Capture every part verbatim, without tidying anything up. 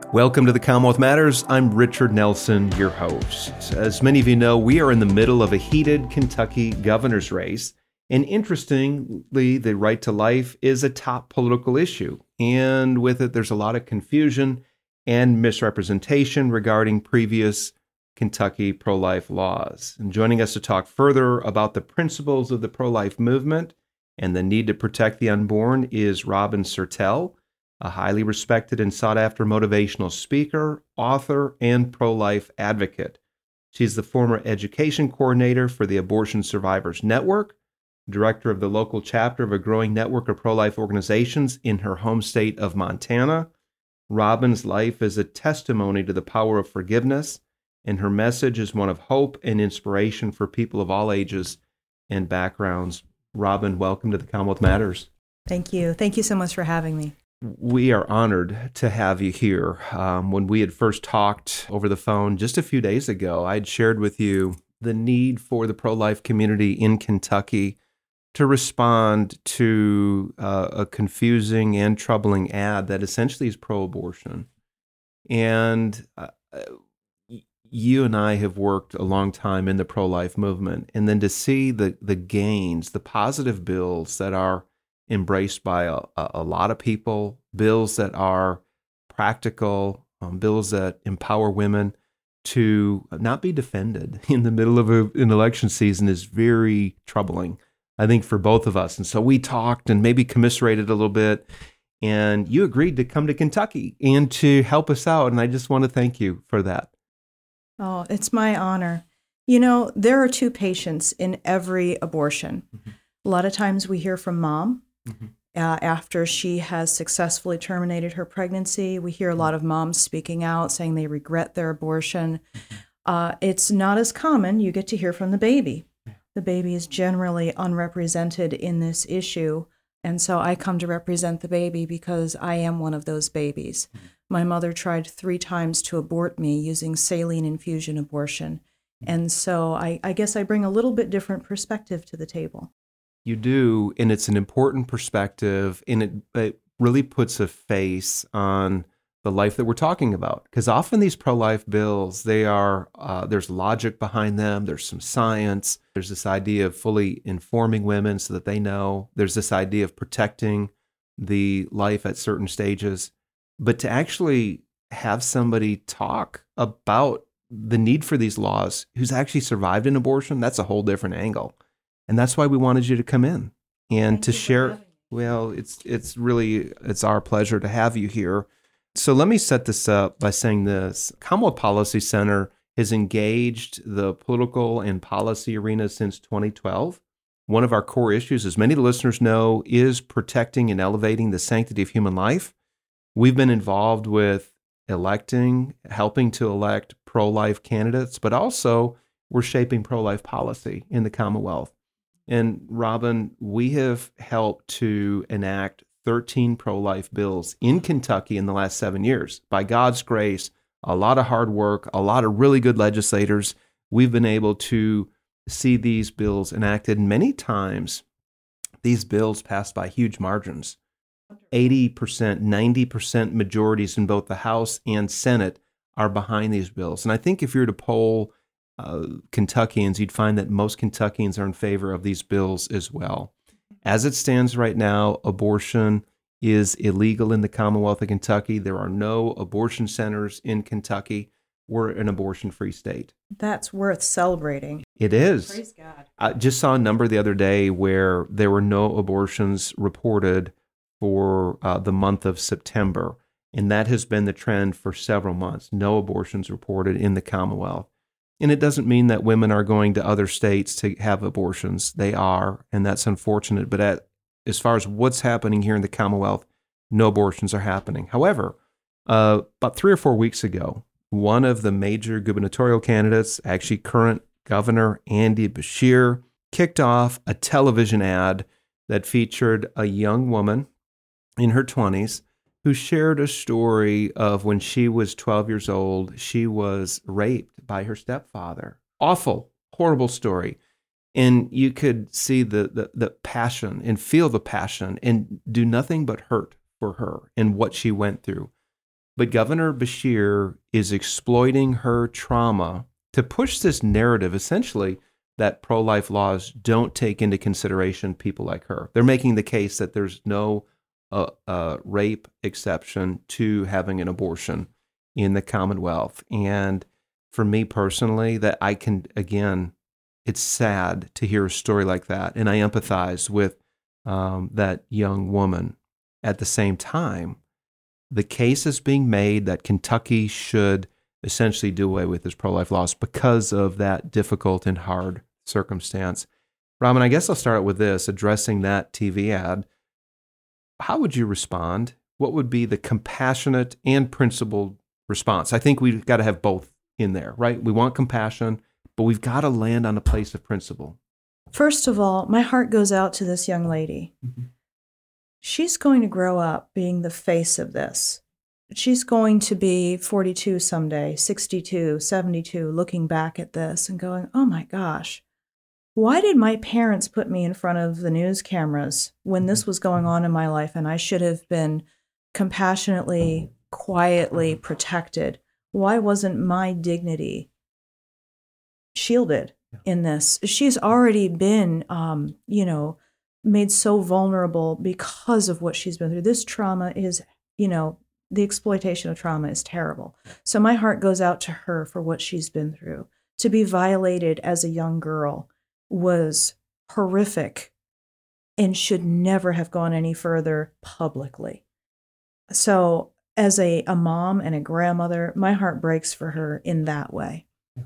Welcome to the Commonwealth Matters. I'm Richard Nelson, your host. As many of you know, we are in the middle of a heated Kentucky governor's race. And interestingly, the right to life is a top political issue. And with it, there's a lot of confusion and misrepresentation regarding previous Kentucky pro-life laws. And joining us to talk further about the principles of the pro-life movement and the need to protect the unborn is Robin Sertell, a highly respected and sought-after motivational speaker, author, and pro-life advocate. She's the former education coordinator for the Abortion Survivors Network, director of the local chapter of a growing network of pro-life organizations in her home state of Montana. Robin's life is a testimony to the power of forgiveness, and her message is one of hope and inspiration for people of all ages and backgrounds. Robin, welcome to the Commonwealth Matters. Thank you. Thank you so much for having me. We are honored to have you here. Um, when we had first talked over the phone just a few days ago, I had shared with you the need for the pro-life community in Kentucky to respond to uh, a confusing and troubling ad that essentially is pro-abortion. And uh, you and I have worked a long time in the pro-life movement, and then to see the the gains, the positive bills that are embraced by a, a lot of people, bills that are practical, um, bills that empower women to not be defended in the middle of a, an election season is very troubling, I think, for both of us. And so we talked and maybe commiserated a little bit, and you agreed to come to Kentucky and to help us out. And I just want to thank you for that. Oh, it's my honor. You know, there are two patients in every abortion. Mm-hmm. A lot of times we hear from mom. Mm-hmm. Uh, after she has successfully terminated her pregnancy. We hear a lot of moms speaking out, saying they regret their abortion. Mm-hmm. Uh, it's not as common. You get to hear from the baby. Yeah. The baby is generally unrepresented in this issue, and so I come to represent the baby because I am one of those babies. Mm-hmm. My mother tried three times to abort me using saline infusion abortion, mm-hmm. and so I, I guess I bring a little bit different perspective to the table. You do, and it's an important perspective, and it, it really puts a face on the life that we're talking about. Because often these pro-life bills, they are uh, there's logic behind them. There's some science. There's this idea of fully informing women so that they know. There's this idea of protecting the life at certain stages. But to actually have somebody talk about the need for these laws who's actually survived an abortion, that's a whole different angle. And that's why we wanted you to come in and Thank to share. Well, it's it's really, it's our pleasure to have you here. So let me set this up by saying this. Commonwealth Policy Center has engaged the political and policy arena since twenty twelve. One of our core issues, as many of the listeners know, is protecting and elevating the sanctity of human life. We've been involved with electing, helping to elect pro-life candidates, but also we're shaping pro-life policy in the Commonwealth. And Robin, we have helped to enact thirteen pro-life bills in Kentucky in the last seven years. By God's grace, a lot of hard work, a lot of really good legislators, we've been able to see these bills enacted. Many times, these bills passed by huge margins. eighty percent, ninety percent majorities in both the House and Senate are behind these bills. And I think if you were to poll Uh, Kentuckians, you'd find that most Kentuckians are in favor of these bills as well. As it stands right now, abortion is illegal in the Commonwealth of Kentucky. There are no abortion centers in Kentucky. We're an abortion-free state. That's worth celebrating. It is. Praise God. I just saw a number the other day where there were no abortions reported for uh, the month of September, and that has been the trend for several months. No abortions reported in the Commonwealth. And it doesn't mean that women are going to other states to have abortions. They are, and that's unfortunate. But at, as far as what's happening here in the Commonwealth, no abortions are happening. However, uh, about three or four weeks ago, one of the major gubernatorial candidates, actually current Governor Andy Beshear, kicked off a television ad that featured a young woman in her twenties who shared a story of when she was twelve years old, she was raped by her stepfather. Awful, horrible story. And you could see the, the, the passion and feel the passion and do nothing but hurt for her and what she went through. But Governor Beshear is exploiting her trauma to push this narrative, essentially, that pro-life laws don't take into consideration people like her. They're making the case that there's no uh, uh, rape exception to having an abortion in the Commonwealth. And for me personally, that I can, again, it's sad to hear a story like that. And I empathize with um, that young woman. At the same time, the case is being made that Kentucky should essentially do away with its pro-life laws because of that difficult and hard circumstance. Raman, I guess I'll start with this, addressing that T V ad. How would you respond? What would be the compassionate and principled response? I think we've got to have both in there, right? We want compassion, but we've got to land on a place of principle. First of all, my heart goes out to this young lady. Mm-hmm. She's going to grow up being the face of this. She's going to be forty-two someday, sixty-two, seventy-two, looking back at this and going, oh my gosh, why did my parents put me in front of the news cameras when this was going on in my life and I should have been compassionately, quietly protected? Why wasn't my dignity shielded in this? She's already been, um, you know, made so vulnerable because of what she's been through. This trauma is, you know, the exploitation of trauma is terrible. So my heart goes out to her for what she's been through. To be violated as a young girl was horrific and should never have gone any further publicly. So as a, a mom and a grandmother, my heart breaks for her in that way. Yeah.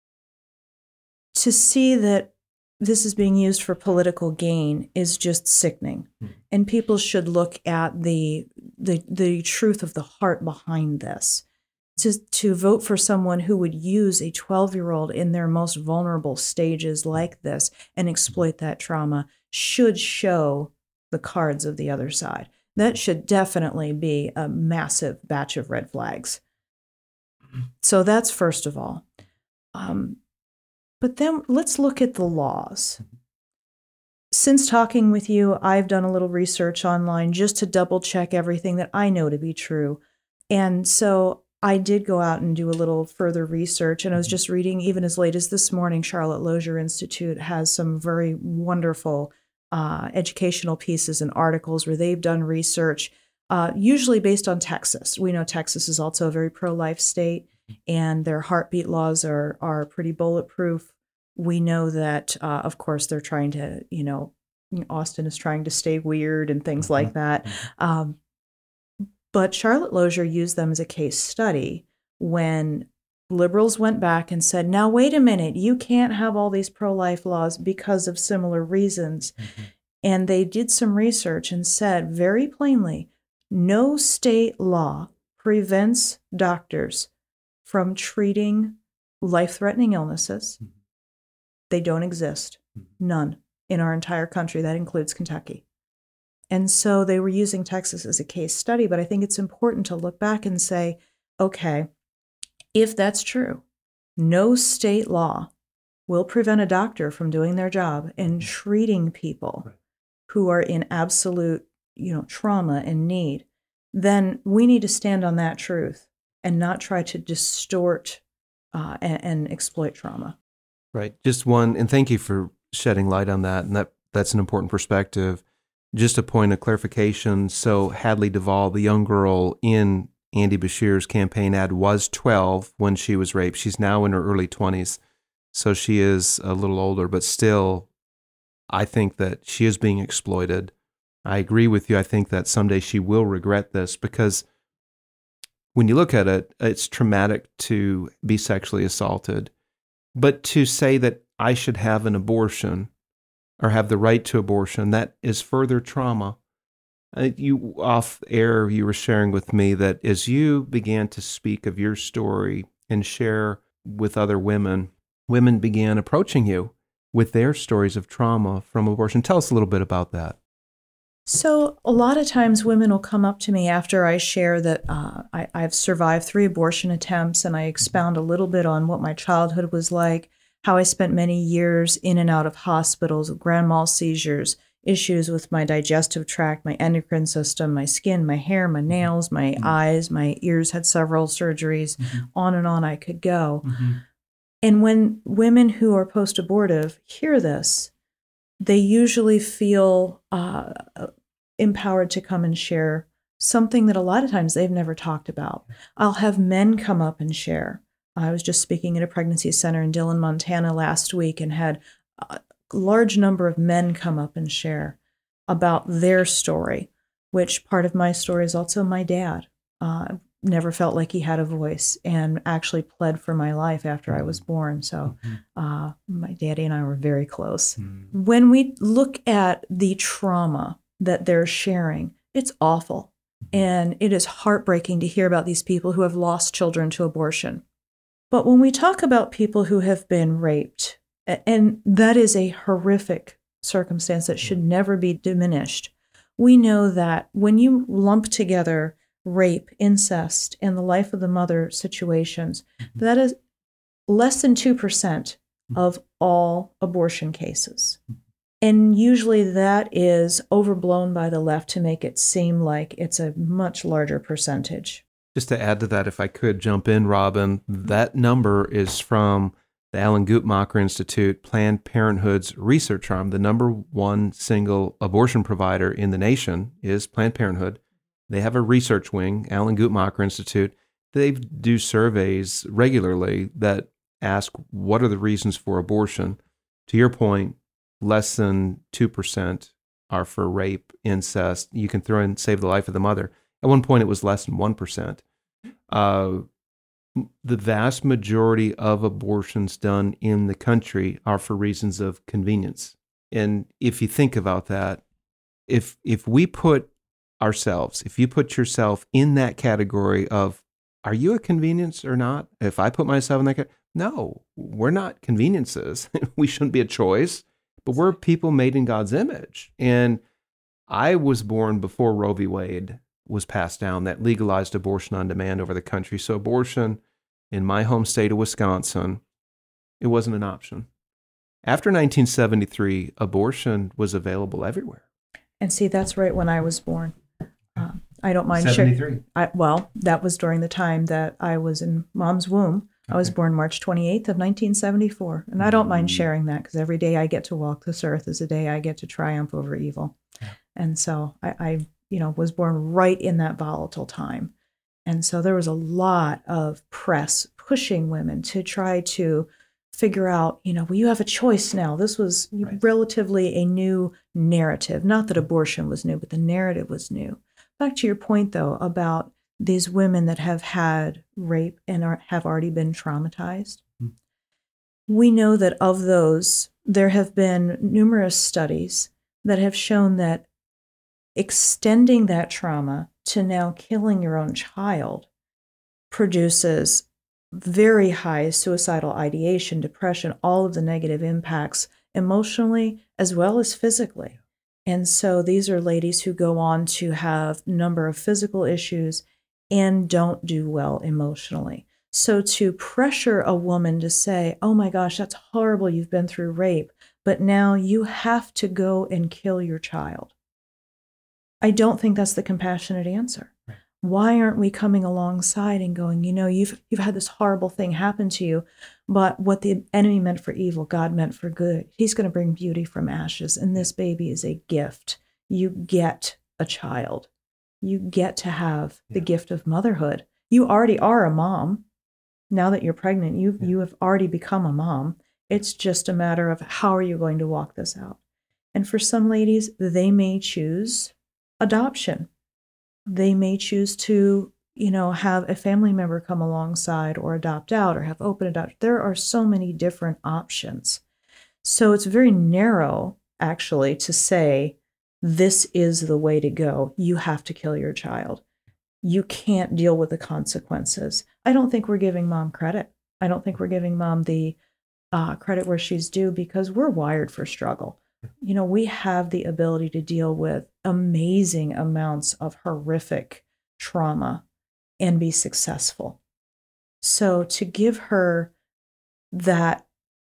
To see that this is being used for political gain is just sickening. Mm-hmm. And people should look at the, the the truth of the heart behind this. To, to vote for someone who would use a twelve-year-old in their most vulnerable stages like this and exploit that trauma should show the cards of the other side. That should definitely be a massive batch of red flags. So that's first of all. Um, But then let's look at the laws. Since talking with you, I've done a little research online just to double check everything that I know to be true. And so I did go out and do a little further research. And I was just reading, even as late as this morning, Charlotte Lozier Institute has some very wonderful uh, educational pieces and articles where they've done research, uh, usually based on Texas. We know Texas is also a very pro-life state, and their heartbeat laws are are pretty bulletproof. We know that, uh, of course, they're trying to, you know, Austin is trying to stay weird and things like that. Um, but Charlotte Lozier used them as a case study when liberals went back and said, now, wait a minute, you can't have all these pro-life laws because of similar reasons. Mm-hmm. And they did some research and said very plainly, no state law prevents doctors from treating life-threatening illnesses. Mm-hmm. They don't exist. None in our entire country. That includes Kentucky. And so they were using Texas as a case study, but I think it's important to look back and say, okay, if that's true, no state law will prevent a doctor from doing their job and treating people right. who are in absolute, you know, trauma and need, then we need to stand on that truth and not try to distort uh, and, and exploit trauma. Right. Just one, and thank you for shedding light on that. And that that's an important perspective. Just a point of clarification. So Hadley Duvall, the young girl in Andy Beshear's campaign ad, was twelve when she was raped. She's now in her early twenties. So she is a little older, but still, I think that she is being exploited. I agree with you. I think that someday she will regret this because when you look at it, it's traumatic to be sexually assaulted. But to say that I should have an abortion or have the right to abortion, that is further trauma. Uh, you off air, you were sharing with me that as you began to speak of your story and share with other women, women began approaching you with their stories of trauma from abortion. Tell us a little bit about that. So a lot of times women will come up to me after I share that uh, I, I've survived three abortion attempts, and I expound a little bit on what my childhood was like, how I spent many years in and out of hospitals with grand mal seizures, issues with my digestive tract, my endocrine system, my skin, my hair, my nails, my Mm-hmm. eyes, my ears had several surgeries, Mm-hmm. on and on I could go. Mm-hmm. And when women who are post-abortive hear this, they usually feel uh, empowered to come and share something that a lot of times they've never talked about. I'll have men come up and share. I was just speaking at a pregnancy center in Dillon, Montana last week and had a large number of men come up and share about their story, which part of my story is also my dad. Uh, never felt like he had a voice and actually pled for my life after I was born. So uh, my daddy and I were very close. Mm-hmm. When we look at the trauma that they're sharing, it's awful. And it is heartbreaking to hear about these people who have lost children to abortion. But when we talk about people who have been raped, and that is a horrific circumstance that should never be diminished, we know that when you lump together rape, incest, and the life of the mother situations, that is less than two percent of all abortion cases. And usually that is overblown by the left to make it seem like it's a much larger percentage. Just to add to that, if I could jump in, Robin, that number is from the Alan Guttmacher Institute, Planned Parenthood's research arm. The number one single abortion provider in the nation is Planned Parenthood. They have a research wing, Alan Guttmacher Institute. They do surveys regularly that ask what are the reasons for abortion. To your point, less than two percent are for rape, incest. You can throw in save the life of the mother. At one point, it was less than one percent. Uh, the vast majority of abortions done in the country are for reasons of convenience. And if you think about that, if if we put ourselves, if you put yourself in that category of, are you a convenience or not? If I put myself in that category, no, we're not conveniences. We shouldn't be a choice, but we're people made in God's image. And I was born before Roe v. Wade was passed down that legalized abortion on demand over the country. So abortion in my home state of Wisconsin, it wasn't an option. After nineteen seventy-three, abortion was available everywhere. And see, that's right when I was born. Uh, I don't mind sharing. I, well, that was during the time that I was in mom's womb. Okay. I was born March twenty-eighth of nineteen seventy-four. And I don't mind sharing that because every day I get to walk this earth is a day I get to triumph over evil. Yeah. And so I, I, you know, was born right in that volatile time. And so there was a lot of press pushing women to try to figure out, you know, well, you have a choice now. This was right. relatively a new narrative. Not that abortion was new, but the narrative was new. Back to your point, though, about these women that have had rape and are, have already been traumatized. Mm-hmm. We know that of those, there have been numerous studies that have shown that extending that trauma to now killing your own child produces very high suicidal ideation, depression, all of the negative impacts emotionally as well as physically. And so these are ladies who go on to have a number of physical issues and don't do well emotionally. So to pressure a woman to say, oh my gosh, that's horrible, you've been through rape, but now you have to go and kill your child. I don't think that's the compassionate answer. Right. Why aren't we coming alongside and going, you know, you've you've had this horrible thing happen to you, but what the enemy meant for evil, God meant for good. He's going to bring beauty from ashes, and this baby is a gift. You get a child. You get to have yeah. the gift of motherhood. You already are a mom. Now that you're pregnant, you yeah. you have already become a mom. It's just a matter of how are you going to walk this out. And for some ladies, they may choose adoption. They may choose to, you know, have a family member come alongside or adopt out or have open adoption. There are so many different options. So it's very narrow, actually, to say this is the way to go. You have to kill your child. You can't deal with the consequences. I don't think we're giving mom credit. I don't think we're giving mom the uh, credit where she's due because we're wired for struggle. You know, we have the ability to deal with amazing amounts of horrific trauma and be successful. So to give her that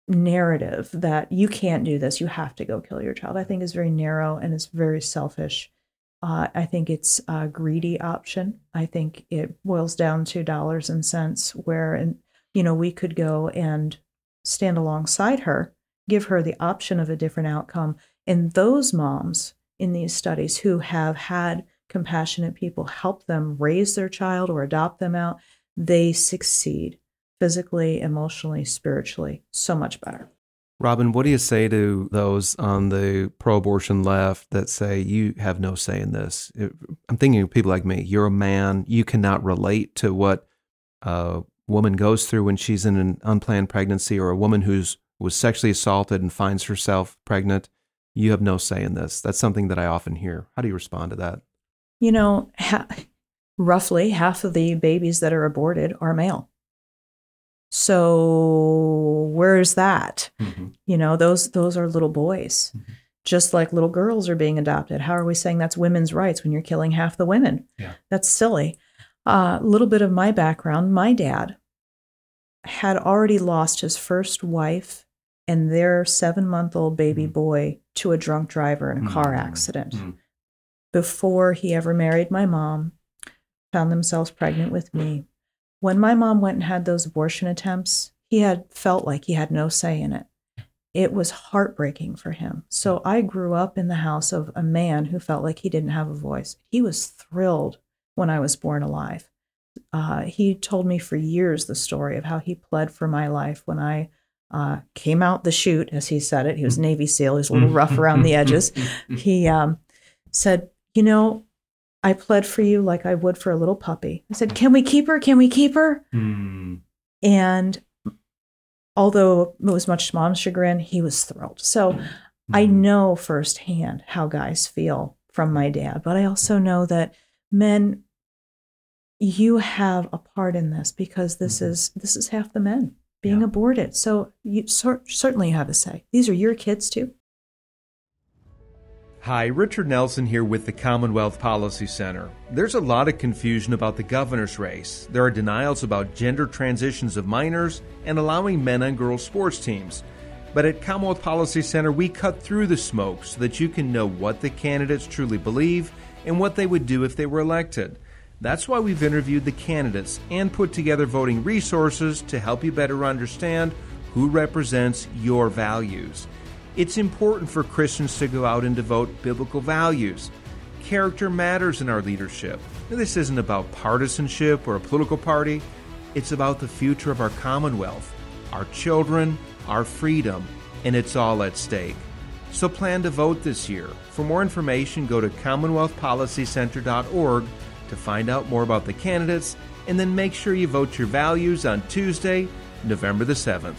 narrative that you can't do this, you have to go kill your child, I think is very narrow and it's very selfish. Uh, I think it's a greedy option. I think it boils down to dollars and cents where, and you know, we could go and stand alongside her, give her the option of a different outcome. And those moms in these studies who have had compassionate people help them raise their child or adopt them out, they succeed physically, emotionally, spiritually, so much better. Robin, what do you say to those on the pro-abortion left that say you have no say in this? I'm thinking of people like me. You're a man. You cannot relate to what a woman goes through when she's in an unplanned pregnancy, or a woman who's was sexually assaulted and finds herself pregnant. You have no say in this. That's something that I often hear. How do you respond to that? You know, ha- roughly half of the babies that are aborted are male. So where's that? Mm-hmm. You know, those those are little boys. Mm-hmm. Just like little girls are being adopted. How are we saying that's women's rights when you're killing half the women? Yeah. That's silly. A uh, little bit of my background. My dad had already lost his first wife and their seven-month-old baby mm-hmm. boy to a drunk driver in a mm-hmm. car accident. Mm-hmm. Before he ever married my mom, found themselves pregnant with me. When my mom went and had those abortion attempts, he had felt like he had no say in it. It was heartbreaking for him. So I grew up in the house of a man who felt like he didn't have a voice. He was thrilled when I was born alive. Uh, he told me for years the story of how he pled for my life when I uh, came out the chute, as he said it. He was a Navy SEAL. He was a little rough around the edges. He um, said, you know, I pled for you like I would for a little puppy. I said, can we keep her? Can we keep her? Mm. And although it was much to mom's chagrin, he was thrilled. So mm. I know firsthand how guys feel from my dad, but I also know that men, you have a part in this because this mm-hmm. is this is half the men being yeah. aborted. So you cer- certainly you have a say. These are your kids too. Hi, Richard Nelson here with the Commonwealth Policy Center. There's a lot of confusion about the governor's race. There are denials about gender transitions of minors and allowing men and girls sports teams. But at Commonwealth Policy Center, we cut through the smoke so that you can know what the candidates truly believe and what they would do if they were elected. That's why we've interviewed the candidates and put together voting resources to help you better understand who represents your values. It's important for Christians to go out and devote biblical values. Character matters in our leadership. Now, this isn't about partisanship or a political party. It's about the future of our Commonwealth, our children, our freedom, and it's all at stake. So plan to vote this year. For more information, go to commonwealth policy center dot org to find out more about the candidates, and then make sure you vote your values on Tuesday, November the seventh.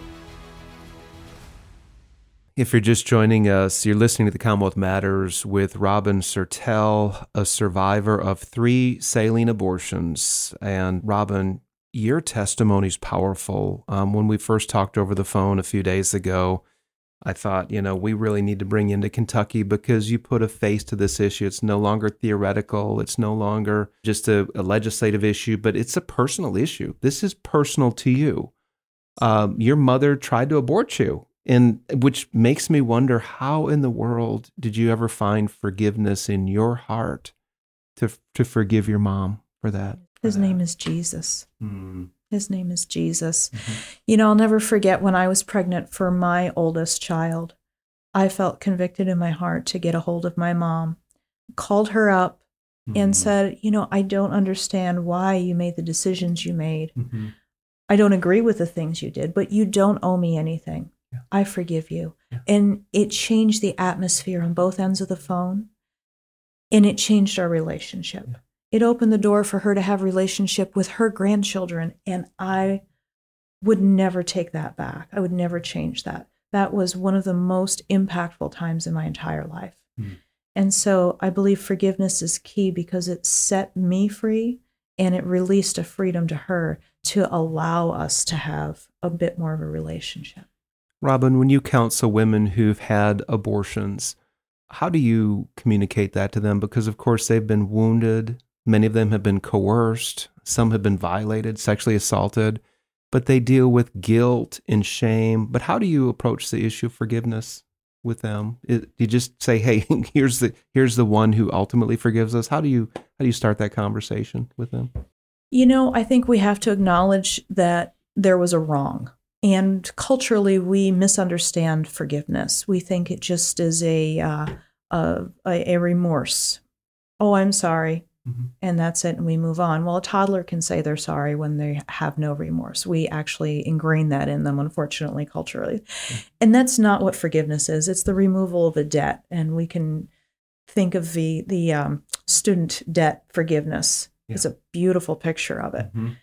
If you're just joining us, you're listening to the Commonwealth Matters with Robin Sertel, a survivor of three saline abortions. And Robin, your testimony's powerful. Um, when we first talked over the phone a few days ago, I thought, you know, we really need to bring you into Kentucky because you put a face to this issue. It's no longer theoretical. It's no longer just a, a legislative issue, but it's a personal issue. This is personal to you. Um, your mother tried to abort you. And which makes me wonder, how in the world did you ever find forgiveness in your heart to to forgive your mom for that? His for that? name is Jesus. Mm. His name is Jesus. Mm-hmm. You know, I'll never forget when I was pregnant for my oldest child. I felt convicted in my heart to get a hold of my mom, called her up mm-hmm. and said, you know, I don't understand why you made the decisions you made. Mm-hmm. I don't agree with the things you did, but you don't owe me anything. I forgive you. Yeah. And it changed the atmosphere on both ends of the phone. And it changed our relationship. Yeah. It opened the door for her to have a relationship with her grandchildren. And I would never take that back. I would never change that. That was one of the most impactful times in my entire life. Mm. And so I believe forgiveness is key because it set me free and it released a freedom to her to allow us to have a bit more of a relationship. Robin, when you counsel women who've had abortions, how do you communicate that to them? Because, of course, they've been wounded. Many of them have been coerced. Some have been violated, sexually assaulted. but they deal with guilt and shame. But how do you approach the issue of forgiveness with them? It, you just say, "Hey, here's the here's the one who ultimately forgives us." How do you how do you start that conversation with them? You know, I think we have to acknowledge that there was a wrong. And culturally, we misunderstand forgiveness. We think it just is a uh, a, a remorse. Oh, I'm sorry. Mm-hmm. And that's it. And we move on. Well, a toddler can say they're sorry when they have no remorse. We actually ingrain that in them, unfortunately, culturally. Mm-hmm. And that's not what forgiveness is. It's the removal of a debt. And we can think of the, the um, student debt forgiveness. Yeah. It's a beautiful picture of it. Mm-hmm.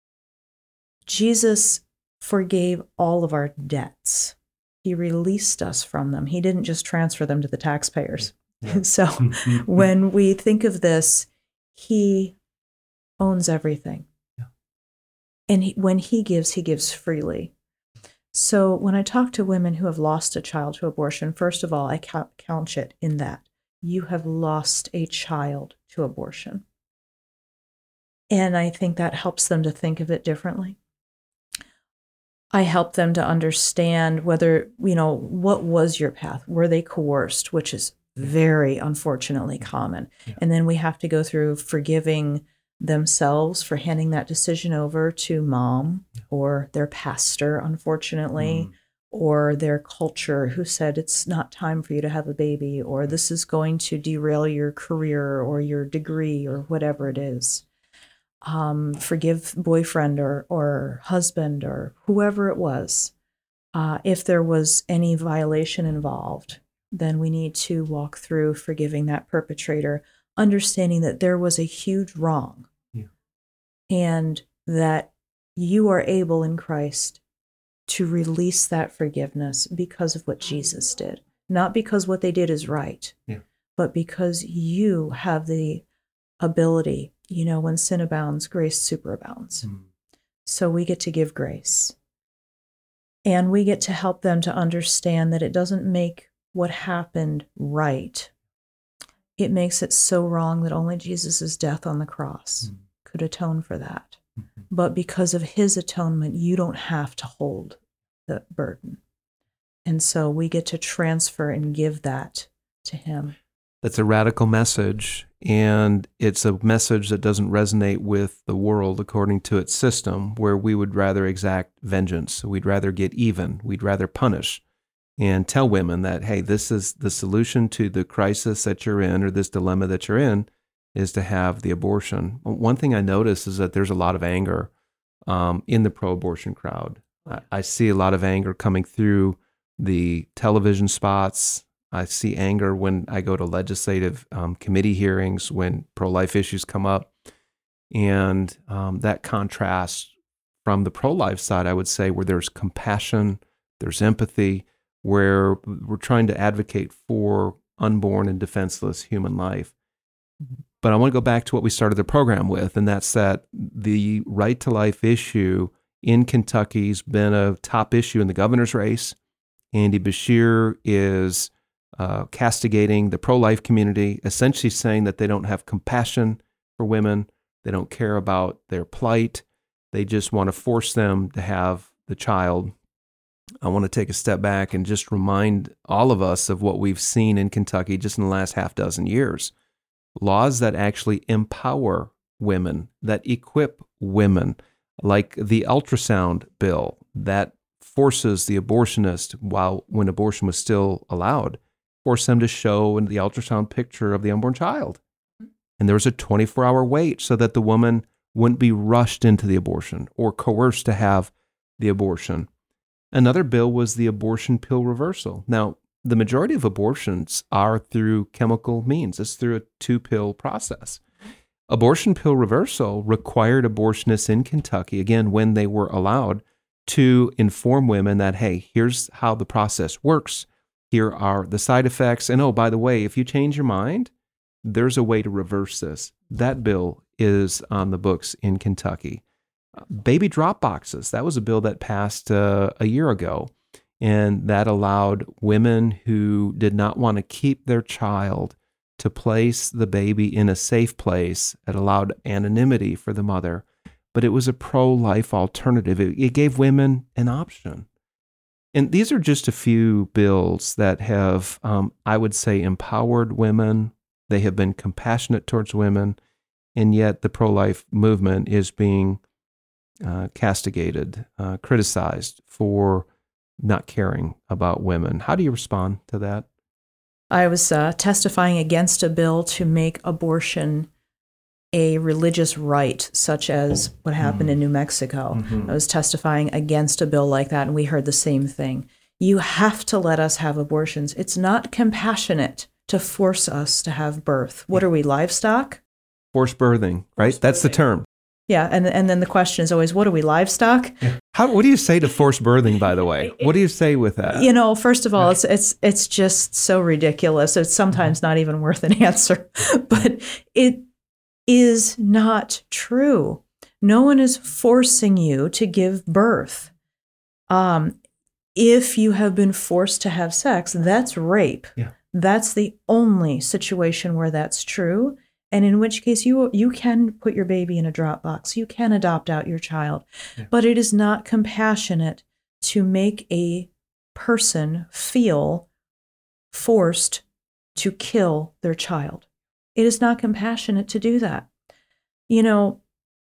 Jesus forgave all of our debts. He released us from them. He didn't just transfer them to the taxpayers. Yeah. So when we think of this, he owns everything. Yeah. And he, when he gives, he gives freely. So when I talk to women who have lost a child to abortion, first of all, I count, count it in that. You have lost a child to abortion. And I think that helps them to think of it differently. I help them to understand whether, you know, what was your path? Were they coerced, which is very unfortunately common. Yeah. And then we have to go through forgiving themselves for handing that decision over to mom or their pastor, unfortunately, mm. or their culture who said it's not time for you to have a baby, or this is going to derail your career or your degree or whatever it is. Um, forgive boyfriend or, or husband or whoever it was. Uh, if there was any violation involved, then we need to walk through forgiving that perpetrator, understanding that there was a huge wrong, yeah. and that you are able in Christ to release that forgiveness because of what Jesus did. Not because what they did is right, yeah. but because you have the ability. You know, when sin abounds, grace superabounds. Mm. So we get to give grace. And we get to help them to understand that it doesn't make what happened right. It makes it so wrong that only Jesus' death on the cross mm. could atone for that. Mm-hmm. But because of his atonement, you don't have to hold the burden. And so we get to transfer and give that to him. That's a radical message, and it's a message that doesn't resonate with the world according to its system, where we would rather exact vengeance. We'd rather get even. We'd rather punish and tell women that, hey, this is the solution to the crisis that you're in or this dilemma that you're in is to have the abortion. One thing I notice is that there's a lot of anger um, in the pro-abortion crowd. I, I see a lot of anger coming through the television spots. I see anger when I go to legislative um, committee hearings when pro-life issues come up. And um, that contrasts from the pro-life side, I would say, where there's compassion, there's empathy, where we're trying to advocate for unborn and defenseless human life. But I want to go back to what we started the program with, and that's that the right to life issue in Kentucky's been a top issue in the governor's race. Andy Beshear is Uh, castigating the pro-life community, essentially saying that they don't have compassion for women, they don't care about their plight, they just want to force them to have the child. I want to take a step back and just remind all of us of what we've seen in Kentucky just in the last half dozen years. Laws that actually empower women, that equip women, like the ultrasound bill that forces the abortionist, while when abortion was still allowed, force them to show in the ultrasound picture of the unborn child. And there was a twenty-four hour wait so that the woman wouldn't be rushed into the abortion or coerced to have the abortion. Another bill was the abortion pill reversal. Now, the majority of abortions are through chemical means. It's through a two-pill process. Abortion pill reversal required abortionists in Kentucky, again, when they were allowed, to inform women that, hey, here's how the process works. Here are the side effects. And oh, by the way, if you change your mind, there's a way to reverse this. That bill is on the books in Kentucky. Baby drop boxes. That was a bill that passed uh, a year ago. And that allowed women who did not want to keep their child to place the baby in a safe place. It allowed anonymity for the mother. but it was a pro-life alternative. It, it gave women an option. And these are just a few bills that have, um, I would say, empowered women. They have been compassionate towards women, and yet the pro-life movement is being uh, castigated, uh, criticized for not caring about women. How do you respond to that? I was uh, testifying against a bill to make abortion a religious right, such as what happened mm-hmm. in New Mexico. Mm-hmm. I was testifying against a bill like that, and we heard the same thing. You have to let us have abortions. It's not compassionate to force us to have birth. What are we, livestock? Forced birthing, right? Forced That's birthing. The term. Yeah, and and then the question is always, what are we, livestock? Yeah. How? What do you say to forced birthing, by the way? What do you say with that? You know, first of all, it's it's it's just so ridiculous. It's sometimes not even worth an answer. But it is not true. No one is forcing you to give birth. Um, if you have been forced to have sex, that's rape. Yeah. That's the only situation where that's true. And in which case you you can put your baby in a drop box. You can adopt out your child. Yeah. But it is not compassionate to make a person feel forced to kill their child. It is not compassionate to do that. You know,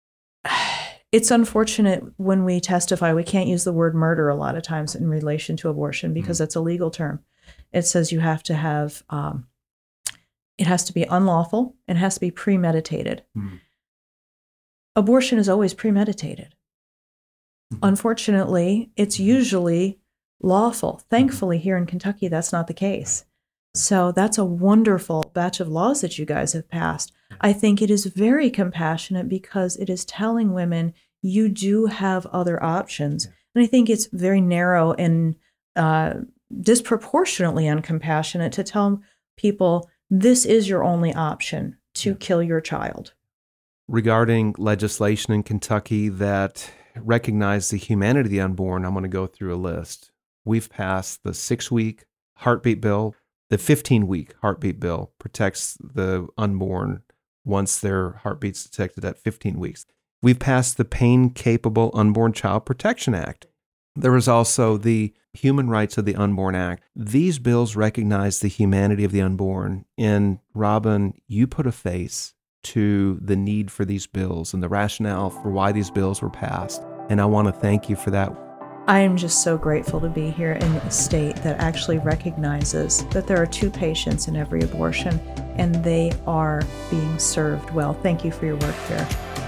it's unfortunate when we testify, we can't use the word murder a lot of times in relation to abortion because mm-hmm. that's a legal term. It says you have to have... Um, It has to be unlawful and it has to be premeditated. Mm. Abortion is always premeditated. Mm. Unfortunately, it's usually lawful. Thankfully, here in Kentucky, that's not the case. So that's a wonderful batch of laws that you guys have passed. I think it is very compassionate because it is telling women you do have other options. And I think it's very narrow and uh, disproportionately uncompassionate to tell people, this is your only option to kill your child. Regarding legislation in Kentucky that recognizes the humanity of the unborn, I'm going to go through a list. We've passed the six-week heartbeat bill. The fifteen-week heartbeat bill protects the unborn once their heartbeat's detected at fifteen weeks. We've passed the Pain-Capable Unborn Child Protection Act. There is also the Human Rights of the Unborn Act. These bills recognize the humanity of the unborn. And Robin, you put a face to the need for these bills and the rationale for why these bills were passed. And I want to thank you for that. I am just so grateful to be here in a state that actually recognizes that there are two patients in every abortion and they are being served well. Thank you for your work here.